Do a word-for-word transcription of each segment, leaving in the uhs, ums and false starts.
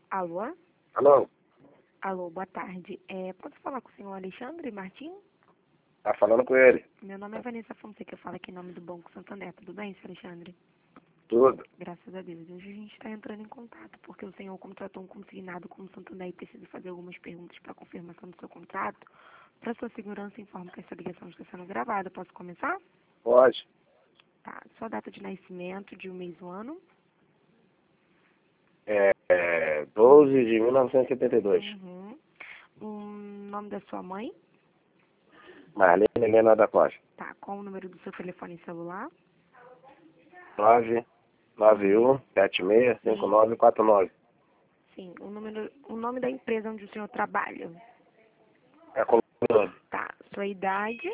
Alô? Alô? Alô, boa tarde. É, posso falar com o senhor Alexandre Martins? Tá falando com ele? Meu nome é Vanessa Fonseca, eu falo aqui em nome do Banco Santander. Tudo bem, senhor Alexandre? Tudo. Graças a Deus. Hoje a gente está entrando em contato porque o senhor contratou um consignado com o Santander e precisa fazer algumas perguntas para confirmação do seu contrato. Para sua segurança, informo que essa ligação está sendo gravada. Posso começar? Pode. Tá. Sua data de nascimento, de um mês e um ano? É, é doze de mil novecentos e setenta e dois. Uhum. O nome da sua mãe? Marlene Helena da Costa. Tá. Qual o número do seu telefone celular? nove nove um sete seis cinco nove quatro nove. Sim. O, número, o nome da empresa onde o senhor trabalha? É coluna. Tá. Sua idade?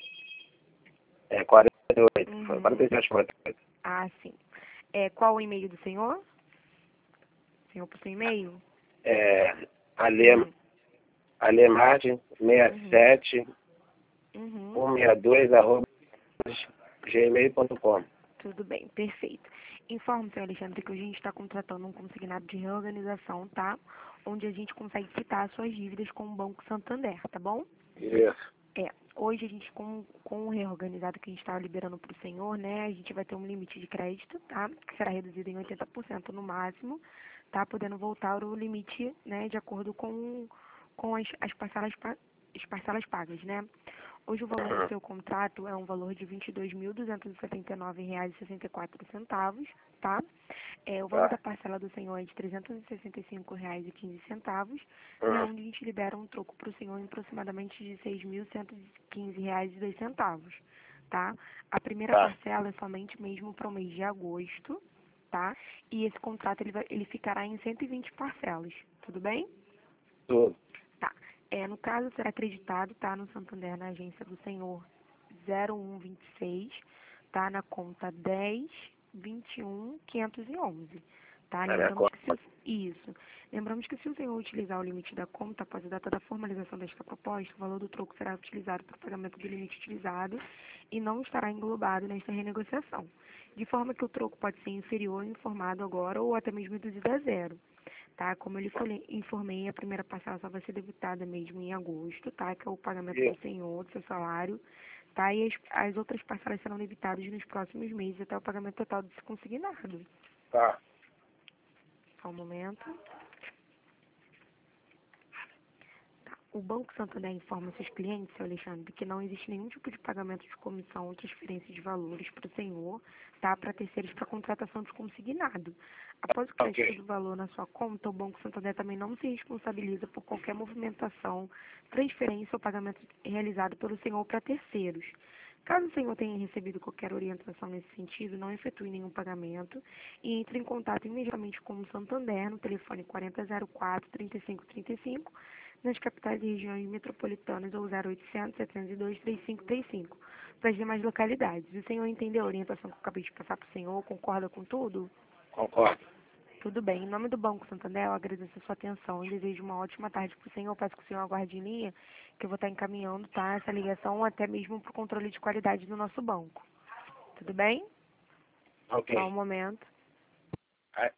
É quarenta e oito. Foi Uhum. quarenta e sete, quarenta e oito. Ah, sim. É, qual o e-mail do senhor? Senhor, por seu e-mail? É Ale, Uhum. Ale Martin sessenta e sete Uhum. cento e sessenta e dois arroba gmail ponto com. Tudo bem, perfeito. Informo, senhor Alexandre, que hoje a gente está contratando um consignado de reorganização, tá? Onde a gente consegue quitar as suas dívidas com o Banco Santander, tá bom? Isso. É, hoje a gente, com, com o reorganizado que a gente está liberando para o senhor, né, a gente vai ter um limite de crédito, tá? Que será reduzido em oitenta por cento no máximo, tá? Podendo voltar o limite, né, de acordo com, com as, as, parcelas, pa- as parcelas pagas, né? Hoje o valor do Uhum. seu contrato é um valor de vinte e dois mil duzentos e setenta e nove reais e sessenta e quatro centavos, tá? É, o valor da Tá. parcela do senhor é de trezentos e sessenta e cinco reais e quinze centavos, né, Uhum. onde a gente libera um troco para o senhor em aproximadamente de seis mil cento e quinze reais e dois centavos, tá? A primeira Tá. parcela é somente mesmo para o mês de agosto, tá? E esse contrato ele, vai, ele ficará em cento e vinte parcelas, tudo bem? Tudo. Tá. É, no caso, será acreditado, tá, no Santander, na agência do senhor zero um vinte e seis, tá, na conta dez vinte e um quinhentos e onze, tá? Na minha Lembramos conta. que se o, isso. Lembramos que se o senhor utilizar o limite da conta após a data da formalização desta proposta, o valor do troco será utilizado para o pagamento do limite utilizado e não estará englobado nesta renegociação, de forma que o troco pode ser inferior, informado agora ou até mesmo reduzido a zero. Tá? Como eu lhe falei- informei, a primeira parcela só vai ser debitada mesmo em agosto, tá? Que é o pagamento do Isso. senhor, do seu salário, tá? E as, as outras parcelas serão debitadas nos próximos meses até o pagamento total desse consignado. Tá. Só um momento. O Banco Santander informa seus clientes, seu Alexandre, que não existe nenhum tipo de pagamento de comissão ou transferência de valores para o senhor, tá? Para terceiros para contratação de consignado. Após o crédito Ok. do valor na sua conta, o Banco Santander também não se responsabiliza por qualquer movimentação, transferência ou pagamento realizado pelo senhor para terceiros. Caso o senhor tenha recebido qualquer orientação nesse sentido, não efetue nenhum pagamento e entre em contato imediatamente com o Santander no telefone quarenta zero quatro, trinta e cinco trinta e cinco nas capitais e regiões metropolitanas ou zero oitocentos, setecentos e dois, trinta e cinco trinta e cinco para as demais localidades. O senhor entendeu a orientação que eu acabei de passar para o senhor? Concorda com tudo? Concordo. Tudo bem. Em nome do Banco Santander, eu agradeço a sua atenção e desejo uma ótima tarde para o senhor. Peço que o senhor aguarde em linha, que eu vou estar encaminhando, tá, essa ligação até mesmo para o controle de qualidade do nosso banco. Tudo bem? Ok. Só um momento. Aí-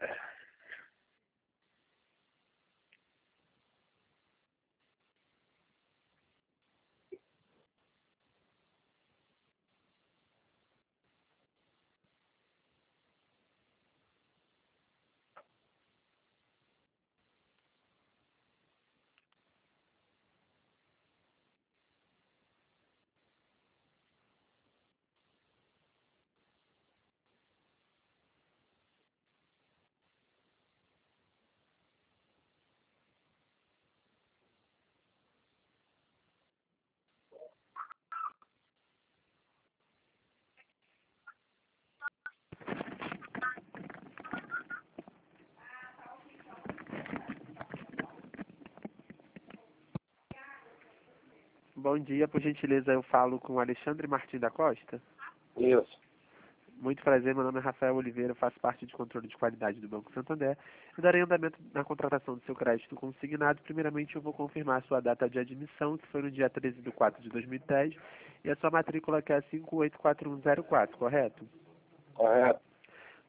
Bom dia, por gentileza, eu falo com o Alexandre Martins da Costa. Isso. Muito prazer, meu nome é Rafael Oliveira, eu faço parte de controle de qualidade do Banco Santander. Eu darei andamento na contratação do seu crédito consignado. Primeiramente, eu vou confirmar a sua data de admissão, que foi no dia treze de quatro de dois mil e dez, e a sua matrícula que é cinco oito quatro um zero quatro, correto? Correto.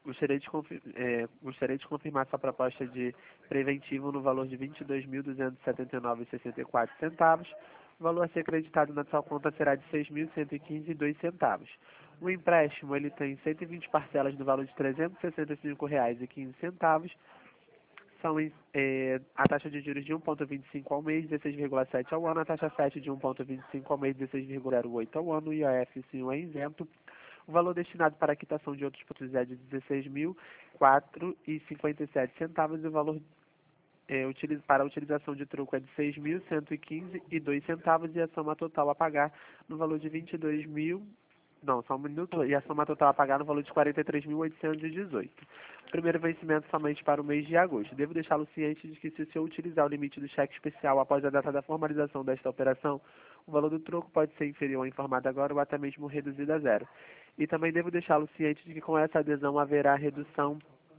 Gostaria de, confi é, gostaria de confirmar sua proposta de preventivo no valor de vinte e dois mil duzentos e setenta e nove reais e sessenta e quatro centavos. O valor a ser acreditado na sua conta será de seis mil cento e quinze reais e dois centavos. O empréstimo ele tem cento e vinte parcelas no valor de trezentos e sessenta e cinco reais e quinze centavos. São é, a taxa de juros de um vírgula vinte e cinco ao mês, dezesseis vírgula sete ao ano, a taxa sete de um vírgula vinte e cinco ao mês, dezesseis vírgula zero oito ao ano, e o I O F sim é isento. O valor destinado para a quitação de outros produtos é de dezesseis mil quatro reais e cinquenta e sete centavos e o valor é, utiliz, para a utilização de troco é de seis mil cento e quinze reais e dois centavos e a soma total a pagar no valor de vinte e dois mil. Não, só um minuto. E a soma total a pagar no valor de quarenta e três mil oitocentos e dezoito. Primeiro vencimento somente para o mês de agosto. Devo deixá-lo ciente de que se o senhor utilizar o limite do cheque especial após a data da formalização desta operação, o valor do troco pode ser inferior ao informado agora ou até mesmo reduzido a zero. E também devo deixá-lo ciente de que com essa adesão haverá redução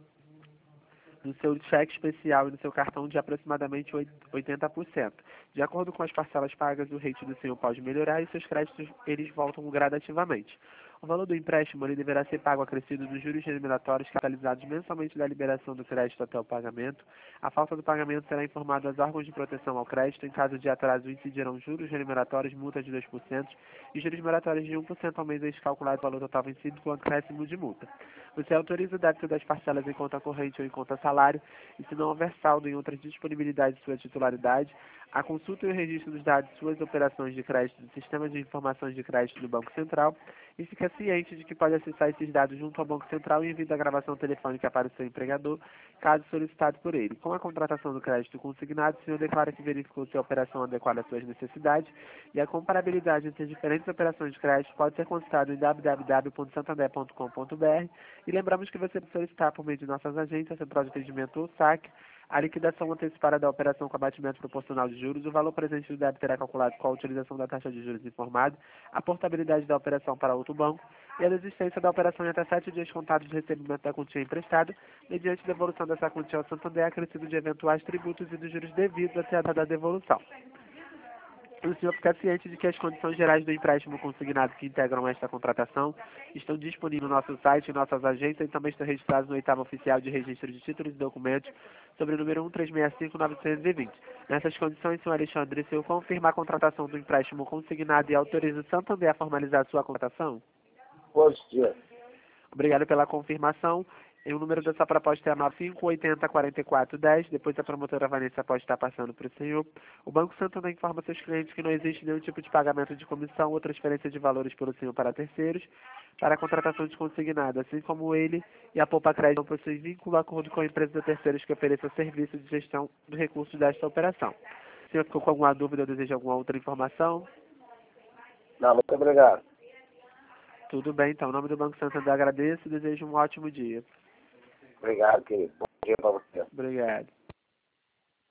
no seu cheque especial e no seu cartão de aproximadamente oitenta por cento. De acordo com as parcelas pagas, o rate do senhor pode melhorar e seus créditos eles voltam gradativamente. O valor do empréstimo ele deverá ser pago acrescido dos juros remuneratórios capitalizados mensalmente da liberação do crédito até o pagamento. A falta do pagamento será informada aos órgãos de proteção ao crédito. Em caso de atraso, incidirão juros remuneratórios, multa de dois por cento e juros moratórios de um por cento ao mês ex calculado o valor total vencido com acréscimo de multa. Você autoriza o débito das parcelas em conta corrente ou em conta salário e se não houver saldo em outras disponibilidades de sua titularidade, a consulta e o registro dos dados de suas operações de crédito do Sistema de Informações de Crédito do Banco Central e fica ciente de que pode acessar esses dados junto ao Banco Central e envia a gravação telefônica para o seu empregador, caso solicitado por ele. Com a contratação do crédito consignado, o senhor declara que verificou se a operação adequada às suas necessidades e a comparabilidade entre as diferentes operações de crédito pode ser consultada em w w w ponto santander ponto com ponto b r e lembramos que você pode solicitar por meio de nossas agências, Central de Atendimento ou S A C, a liquidação antecipada da operação com abatimento proporcional de juros, o valor presente do débito será calculado com a utilização da taxa de juros informada, a portabilidade da operação para outro banco e a desistência da operação em até sete dias contados de recebimento da quantia emprestada, mediante devolução dessa quantia ao Santander, acrescido de eventuais tributos e dos juros devidos até a data da devolução. O senhor fica ciente de que as condições gerais do empréstimo consignado que integram esta contratação estão disponíveis no nosso site, em nossas agências e também estão registrados no oitavo oficial de registro de títulos e documentos sobre o número um três seis cinco nove dois zero. Nessas condições, senhor Alexandre, se eu confirmar a contratação do empréstimo consignado e autoriza o Santander a formalizar a sua contratação? Positivo. Obrigado pela confirmação. E o número dessa proposta é nove cinco oito zero quatro quatro um zero. Depois a promotora Vanessa pode estar passando para o senhor. O Banco Santander informa seus clientes que não existe nenhum tipo de pagamento de comissão ou transferência de valores pelo senhor para terceiros para a contratação de consignado, assim como ele e a Poupa Crédito não possuem vínculo acordo com a empresa de terceiros que ofereça serviço de gestão de recursos desta operação. O senhor ficou com alguma dúvida ou deseja alguma outra informação? Não, muito obrigado. Tudo bem, então. Em nome do Banco Santander agradeço e desejo um ótimo dia. Obrigado, querido. Bom dia para você. Obrigado.